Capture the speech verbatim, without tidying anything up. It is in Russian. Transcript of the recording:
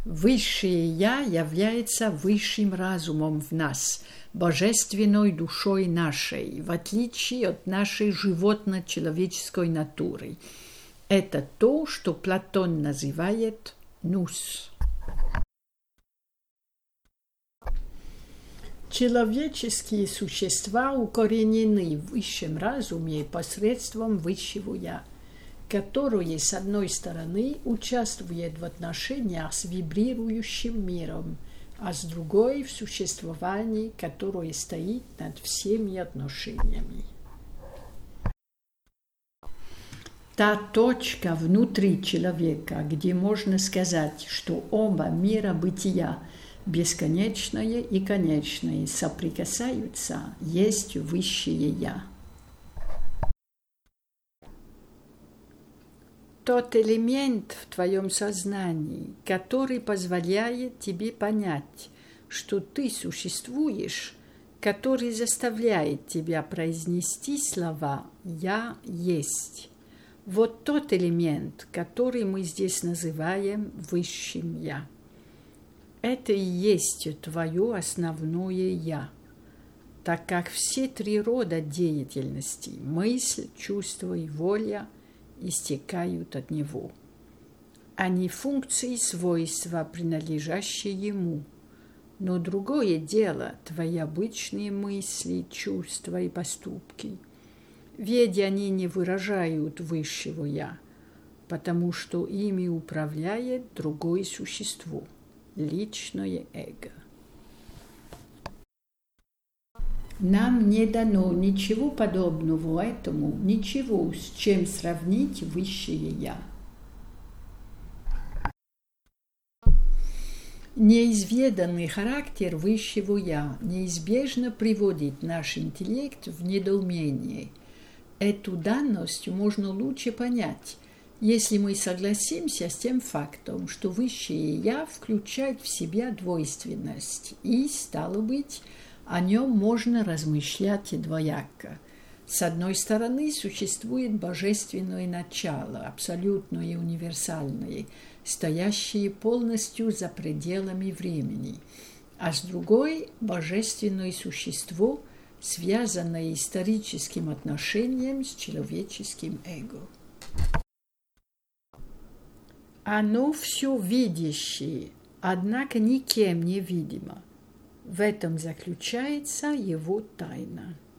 Высшее «Я» является высшим разумом в нас, божественной душой нашей, в отличие от нашей животно-человеческой натуры. Это то, что Платон называет «нус». Человеческие существа укоренены в высшем разуме посредством высшего «Я», которое, с одной стороны, участвует в отношениях с вибрирующим миром, а с другой – в существовании, которое стоит над всеми отношениями. Та точка внутри человека, где можно сказать, что оба мира бытия, бесконечное и конечное, соприкасаются, есть высшее «Я». Тот элемент в твоем сознании, который позволяет тебе понять, что ты существуешь, который заставляет тебя произнести слова «Я есть». Вот тот элемент, который мы здесь называем высшим «Я». Это и есть твое основное «Я», так как все три рода деятельности – мысль, чувство и воля – истекают от него. Они функции и свойства, принадлежащие ему. Но другое дело – твои обычные мысли, чувства и поступки. Ведь они не выражают высшего «Я», потому что ими управляет другое существо – личное эго. Нам не дано ничего подобного этому, ничего, с чем сравнить высшее «Я». Неизведанный характер высшего «Я» неизбежно приводит наш интеллект в недоумение. Эту данность можно лучше понять, если мы согласимся с тем фактом, что высшее «Я» включает в себя двойственность и, стало быть, о нем можно размышлять двояко. С одной стороны, существует божественное начало, абсолютное и универсальное, стоящее полностью за пределами времени, а с другой – божественное существо, связанное историческим отношением с человеческим эго. Оно все видящее, однако никем не видимо. В этом заключается его тайна.